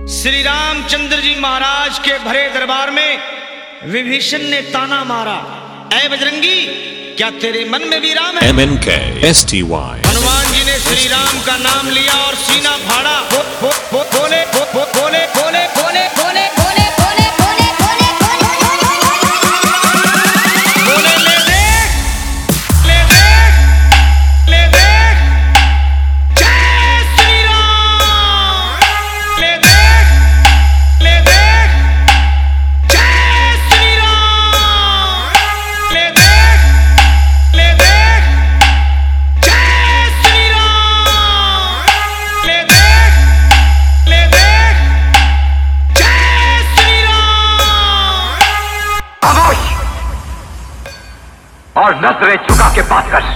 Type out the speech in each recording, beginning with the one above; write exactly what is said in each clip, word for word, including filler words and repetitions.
श्री रामचंद्र जी महाराज के भरे दरबार में विभीषण ने ताना मारा, ऐ बजरंगी क्या तेरे मन में भी राम है? M N K S T Y. Hanuman ji ने श्री राम का नाम लिया और सीना फाड़ा, बो, बो, बो, बोले बो, बो, बोले बोले बोले बोले बोले बोले बोले बोले बोले ले देख ले देख ले देख जय श्री राम, ले देख ले देख जय श्री राम, ले देख ले देख जय श्री राम, ले देख ले देख जय श्री राम। खामोश और नजरें झुका के बात कर।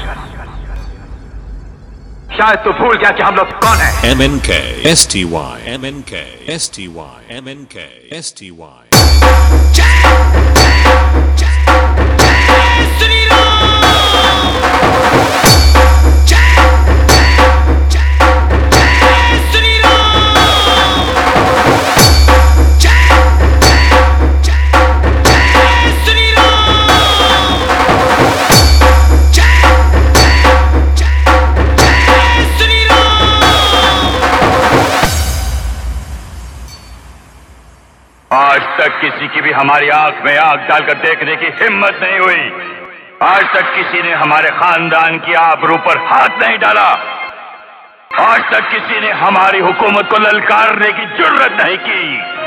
शायद तू भूल गया कि हम लोग कौन है। M N K S T Y. M N K S T Y. M N K S T Y. जय श्री राम, जय जय श्री राम, जय जय श्री राम, जय जय श्री राम। आज तक किसी की भी हमारी आंख में आंख डालकर देखने की हिम्मत नहीं हुई। आज तक किसी ने हमारे खानदान की आबरू पर हाथ नहीं डाला। आज तक किसी ने हमारी हुकूमत को ललकारने की जुर्रत नहीं की।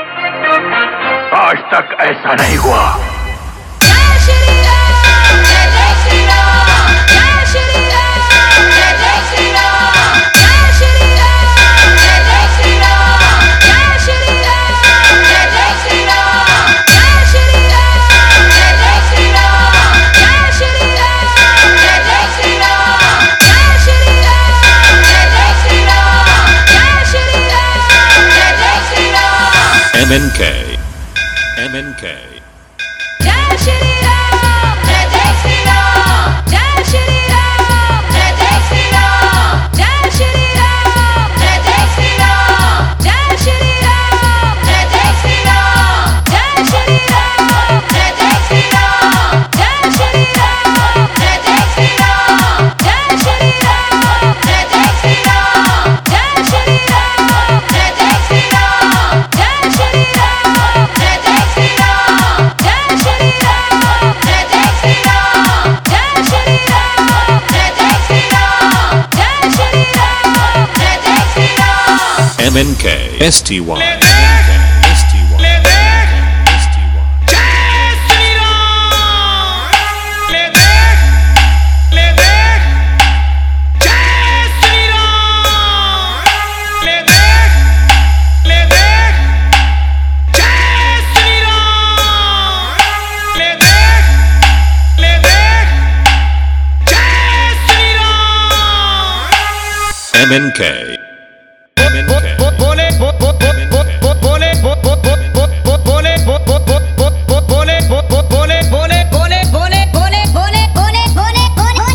आज तक ऐसा नहीं हुआ। जय श्री राम, जय जय श्री राम, जय श्री राम, जय जय श्री राम, जय श्री राम, जय जय श्री राम, जय श्री राम, जय जय श्री राम, जय श्री राम, जय जय श्री राम, जय श्री राम, जय जय श्री राम, जय श्री राम, जय जय श्री राम, जय श्री राम, जय जय Shri Ram. M N K M N K जय श्री राम, जय जय श्री राम, जय श्री राम, जय जय श्री राम, जय श्री राम, जय जय श्री राम, जय श्री राम, जय जय श्री राम, जय श्री राम, जय जय श्री राम, जय श्री राम, जय जय श्री राम, जय श्री राम, जय जय श्री राम, जय श्री राम, जय जय श्री राम, जय श्री राम, जय जय श्री राम, जय श्री राम, जय जय श्री राम, जय श्री राम, जय जय श्री राम, जय श्री राम, जय जय Shri Ram. M N K S T Y. ले एम देख N K S T Y. ले देख एस टी वाई। जय श्री राम, ले देख ले देख जय श्री राम, ले देख ले देख जय श्री राम, ले देख ले देख जय Shri Ram. M N K M N K बोले बो बो बो बो बोले बो बो बो बो बोले बो बो बो बो बोले बो बो बोले बोले बोले बोले बोले बोले बोले बोले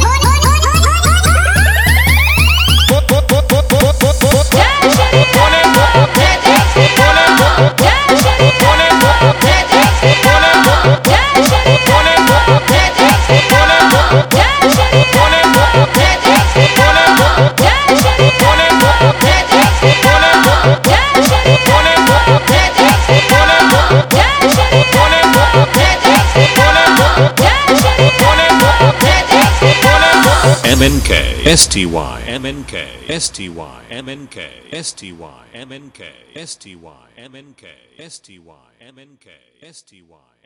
बो बो बो बो बो बो बो जय श्री बोले बो बो जय जय श्री बोले बो बो जय श्री बोले बो बो जय जय श्री बोले बो बो जय श्री बोले बो बो जय जय श्री बोले बो बो जय श्री बोले बो बो जय जय श्री बोले बो बो जय श्री बोले बो बो जय जय श्री बोले बो बो जय श्री बोले बो बो जय जय श्री बोले बो बो जय श्री बोले बो बो जय जय श्री बोले बो बो जय श्री बोले बो बो जय जय श्री बोले बो बो M N K S T Y. M N K S T Y. M N K S T Y. M N K S T Y. M N K S T Y. M N K S T why.